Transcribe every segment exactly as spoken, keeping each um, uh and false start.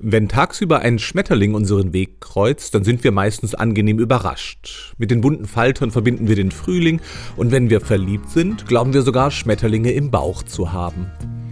Wenn tagsüber ein Schmetterling unseren Weg kreuzt, dann sind wir meistens angenehm überrascht. Mit den bunten Faltern verbinden wir den Frühling und wenn wir verliebt sind, glauben wir sogar, Schmetterlinge im Bauch zu haben.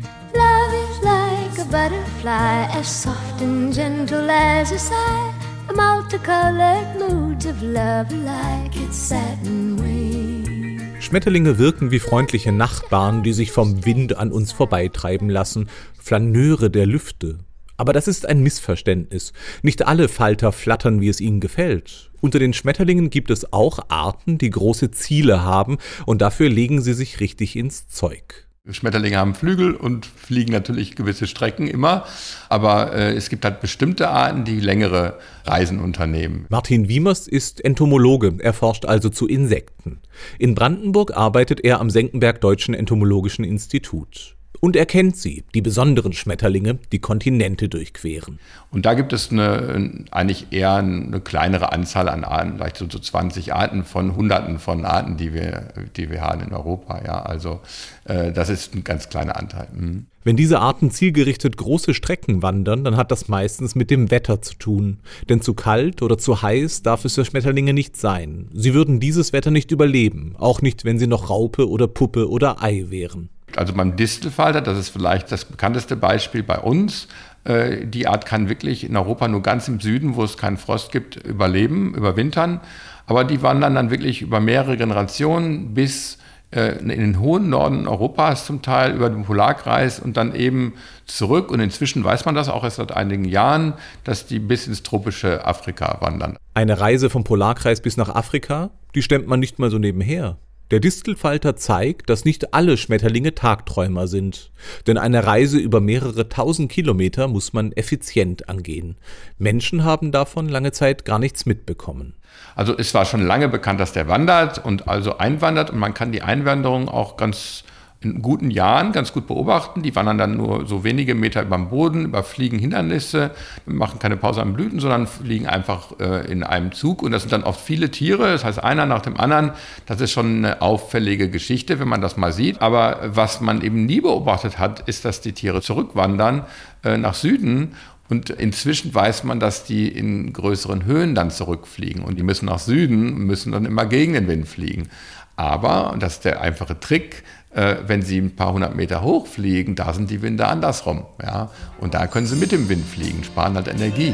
Love is like a butterfly, as soft and gentle as a sigh. The multicolored moods of love like its satin wings. Schmetterlinge wirken wie freundliche Nachbarn, die sich vom Wind an uns vorbeitreiben lassen, Flaneure der Lüfte. Aber das ist ein Missverständnis. Nicht alle Falter flattern, wie es ihnen gefällt. Unter den Schmetterlingen gibt es auch Arten, die große Ziele haben und dafür legen sie sich richtig ins Zeug. Schmetterlinge haben Flügel und fliegen natürlich gewisse Strecken immer, aber äh, es gibt halt bestimmte Arten, die längere Reisen unternehmen. Martin Wiemers ist Entomologe, er forscht also zu Insekten. In Brandenburg arbeitet er am Senckenberg Deutschen Entomologischen Institut. Und er kennt sie, die besonderen Schmetterlinge, die Kontinente durchqueren. Und da gibt es eine, eigentlich eher eine kleinere Anzahl an Arten, vielleicht so zwanzig Arten von Hunderten von Arten, die wir, die wir haben in Europa. Ja, also äh, das ist ein ganz kleiner Anteil. Mhm. Wenn diese Arten zielgerichtet große Strecken wandern, dann hat das meistens mit dem Wetter zu tun. Denn zu kalt oder zu heiß darf es für Schmetterlinge nicht sein. Sie würden dieses Wetter nicht überleben, auch nicht, wenn sie noch Raupe oder Puppe oder Ei wären. Also beim Distelfalter, das ist vielleicht das bekannteste Beispiel bei uns. Äh, die Art kann wirklich in Europa nur ganz im Süden, wo es keinen Frost gibt, überleben, überwintern. Aber die wandern dann wirklich über mehrere Generationen bis äh, in den hohen Norden Europas zum Teil, über den Polarkreis und dann eben zurück. Und inzwischen weiß man das auch erst seit einigen Jahren, dass die bis ins tropische Afrika wandern. Eine Reise vom Polarkreis bis nach Afrika, die stemmt man nicht mal so nebenher. Der Distelfalter zeigt, dass nicht alle Schmetterlinge Tagträumer sind. Denn eine Reise über mehrere tausend Kilometer muss man effizient angehen. Menschen haben davon lange Zeit gar nichts mitbekommen. Also es war schon lange bekannt, dass der wandert und also einwandert. Und man kann die Einwanderung auch ganz in guten Jahren ganz gut beobachten. Die wandern dann nur so wenige Meter über dem Boden, überfliegen Hindernisse, machen keine Pause am Blüten, sondern fliegen einfach äh, in einem Zug. Und das sind dann oft viele Tiere, das heißt einer nach dem anderen. Das ist schon eine auffällige Geschichte, wenn man das mal sieht. Aber was man eben nie beobachtet hat, ist, dass die Tiere zurückwandern äh, nach Süden. Und inzwischen weiß man, dass die in größeren Höhen dann zurückfliegen. Und die müssen nach Süden, müssen dann immer gegen den Wind fliegen. Aber, und das ist der einfache Trick, äh, wenn sie ein paar hundert Meter hoch fliegen, da sind die Winde andersrum. Ja? Und da können sie mit dem Wind fliegen, sparen halt Energie.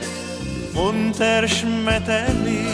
Und der Schmetterling,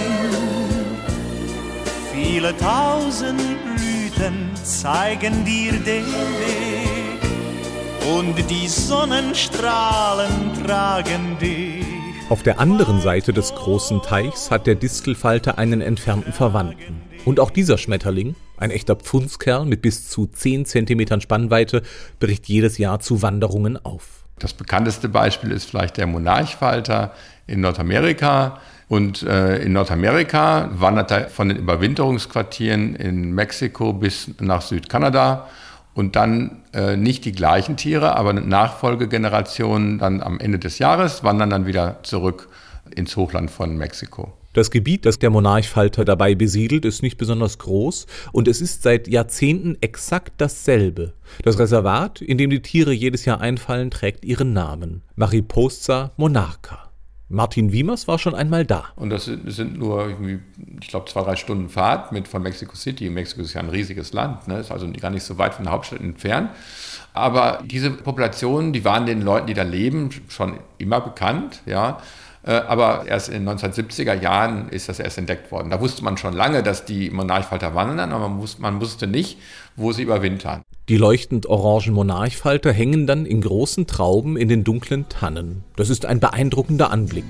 viele tausend Blüten zeigen dir den Weg. Und die Sonnenstrahlen tragen dich. Auf der anderen Seite des großen Teichs hat der Distelfalter einen entfernten Verwandten. Und auch dieser Schmetterling, ein echter Pfundskerl mit bis zu zehn Zentimetern Spannweite, bricht jedes Jahr zu Wanderungen auf. Das bekannteste Beispiel ist vielleicht der Monarchfalter in Nordamerika. Und äh, in Nordamerika wandert er von den Überwinterungsquartieren in Mexiko bis nach Südkanada. Und dann äh, nicht die gleichen Tiere, aber Nachfolgegenerationen dann am Ende des Jahres wandern dann wieder zurück ins Hochland von Mexiko. Das Gebiet, das der Monarchfalter dabei besiedelt, ist nicht besonders groß und es ist seit Jahrzehnten exakt dasselbe. Das Reservat, in dem die Tiere jedes Jahr einfallen, trägt ihren Namen: Mariposa monarcha. Martin Wiemers war schon einmal da. Und das sind nur, irgendwie, ich glaube, zwei, drei Stunden Fahrt mit von Mexico City. Mexiko ist ja ein riesiges Land, ne? Ist also gar nicht so weit von der Hauptstadt entfernt. Aber diese Populationen, die waren den Leuten, die da leben, schon immer bekannt, ja. Aber erst in den neunzehnhundertsiebziger Jahren ist das erst entdeckt worden. Da wusste man schon lange, dass die Monarchfalter wandern, aber man wusste, man wusste nicht, wo sie überwintern. Die leuchtend orangen Monarchfalter hängen dann in großen Trauben in den dunklen Tannen. Das ist ein beeindruckender Anblick.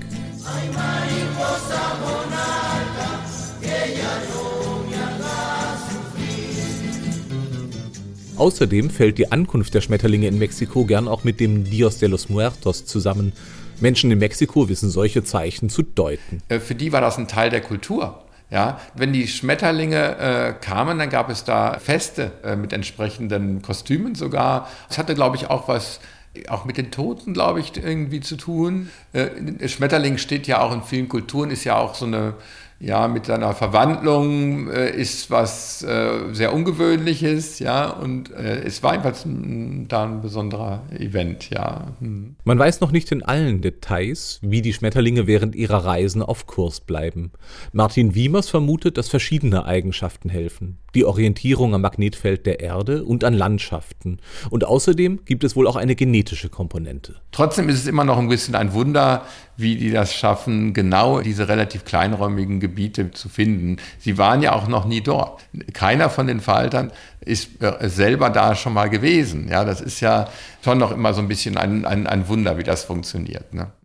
Außerdem fällt die Ankunft der Schmetterlinge in Mexiko gern auch mit dem Dios de los Muertos zusammen. Menschen in Mexiko wissen solche Zeichen zu deuten. Für die war das ein Teil der Kultur. Ja, wenn die Schmetterlinge äh, kamen, dann gab es da Feste äh, mit entsprechenden Kostümen sogar. Es hatte, glaube ich, auch was auch mit den Toten, glaube ich, irgendwie zu tun. Äh, Schmetterling steht ja auch in vielen Kulturen, ist ja auch so eine ja, mit seiner Verwandlung äh, ist was äh, sehr Ungewöhnliches, ja, und äh, es war jedenfalls ein, da ein besonderer Event, ja. Hm. Man weiß noch nicht in allen Details, wie die Schmetterlinge während ihrer Reisen auf Kurs bleiben. Martin Wiemers vermutet, dass verschiedene Eigenschaften helfen. Die Orientierung am Magnetfeld der Erde und an Landschaften. Und außerdem gibt es wohl auch eine genetische Komponente. Trotzdem ist es immer noch ein bisschen ein Wunder, wie die das schaffen, genau diese relativ kleinräumigen Gebiete zu finden. Sie waren ja auch noch nie dort. Keiner von den Faltern ist selber da schon mal gewesen. Ja, das ist ja schon noch immer so ein bisschen ein, ein, ein Wunder, wie das funktioniert, ne?